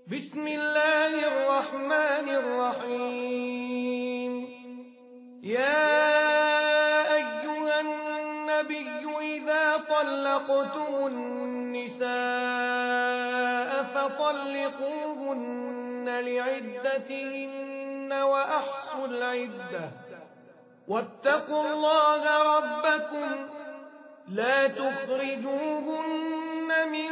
بسم الله الرحمن الرحيم. يا أيها النبي إذا طلقتم النساء فطلقوهن لعدتهن وأحصوا العدة واتقوا الله ربكم لا تخرجوهن من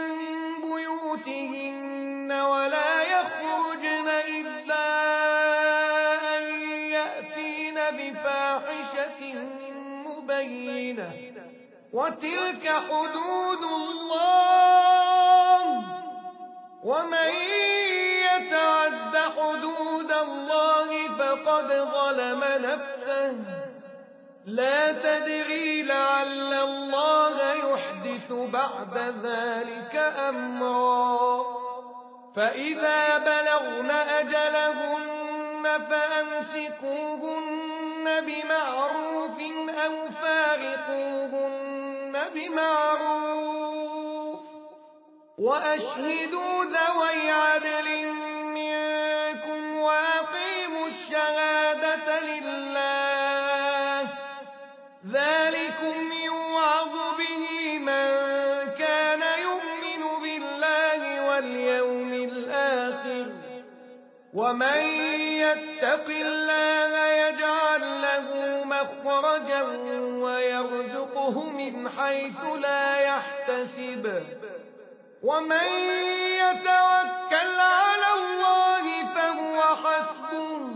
بيوتهن ولا يخرجن إلا أن يأتين بفاحشة مبينة وتلك حدود الله ومن يتعد حدود الله فقد ظلم نفسه لا تدري لعل الله يحدث بعد ذلك أمرا فإذا بلغن أجلهن فأمسكوهن بمعروف أو فارقوهن بمعروف وأشهدوا ذوي عدل منكم وأقيموا الشهادة لله ذلكم يوعظ به من كان يؤمن بالله واليوم الآخر ومن يتق الله يجعل له مخرجا ويرزقه من حيث لا يحتسب ومن يتوكل على الله فهو حسبه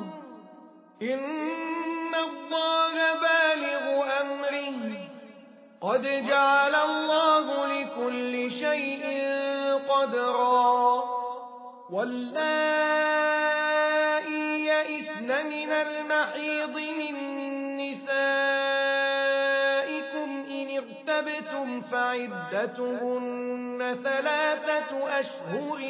إن الله بالغ أمره قد جعل الله لكل شيء قدرا واللائي يئسن من المحيض من نسائكم إن ارتبتم فعدتهن 3 أشهر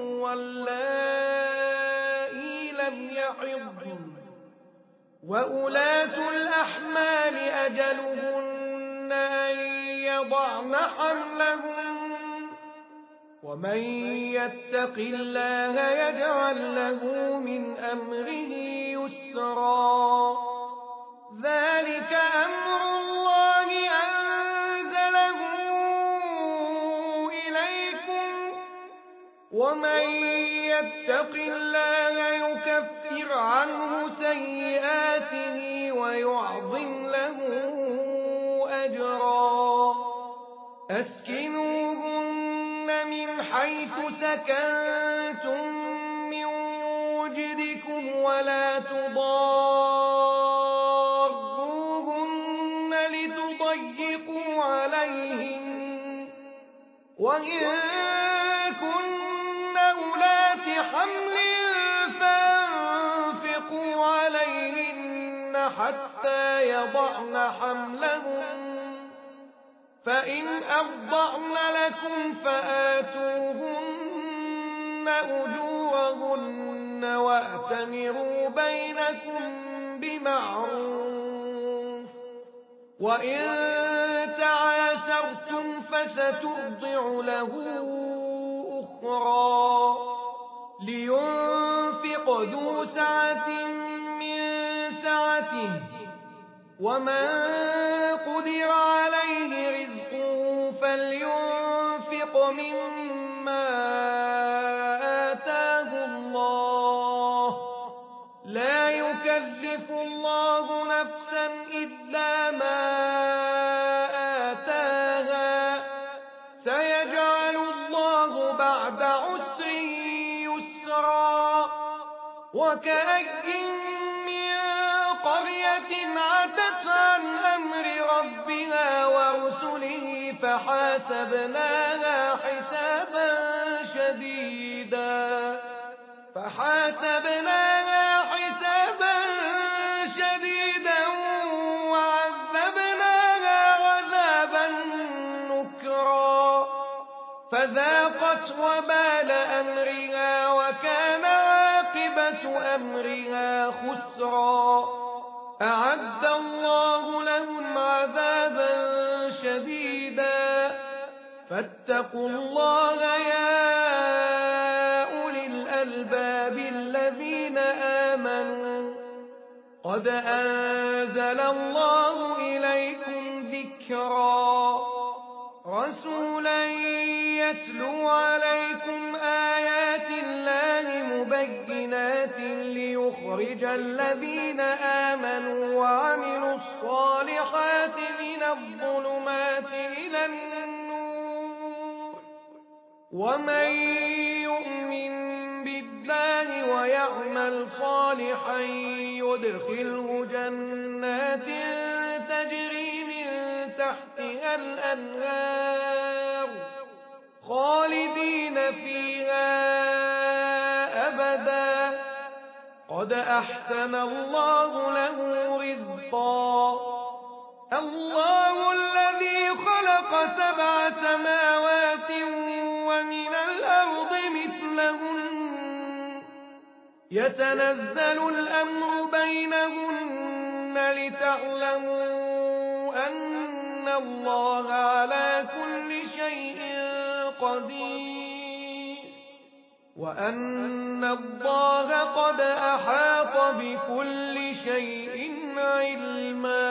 واللائي لم يحضن وأولاة الأحمال أجلهن أن يضعن حملهن ومن يتق الله يجعل له من أمره يسرا ذلك أمر الله أنزله إليكم ومن يتق الله يكفر عنه سيئاته ويعظم له أجرا أسكنوهن من حيث سكنتم من وجدكم ولا تضاروهن لتضيقوا عليهن وإن كن أولات حمل فانفقوا عليهن حتى يضعن حملهن فإن أرضعن لكم فآتوهن أجورهن وأتمروا بينكم بمعروف وإن تعاسرتم فسترضع له أخرى لينفق ذو سعة من سعته ومن قدر عليه رزقه فلينفق مما آتاه الله لا يكلف الله نفسا إلا ما آتاها سيجعل الله بعد عسر يسرا وكأي من قرية عتت عن أمر ربها ورسله فحاسبناها حسابا شديدا وعذبناها عذابا نكرا فذاقت وبال أمرها وكان عاقبة أمرها خسرا أعد الله لهم عذابا شديدا فاتقوا الله يا أولي الألباب الألباب الذين آمنوا قد أنزل الله إليكم ذكرا رسولا يتلو عليكم آيات الله مبينات ليخرج الذين آمنوا وعملوا الصالحات من الظلمات إلى النور ومن يؤمن بالله ويعمل صالحا يدخله جنات تجري من تحتها الأنهار خالدين فيها أبدا قد أحسن الله له رزقا الله الذي خلق 7 سماوات ومن الأرض مثلهن يتنزل الأمر بينهن لتعلموا أن الله على كل شيء قدير وأن الله قد أحاط بكل شيء علما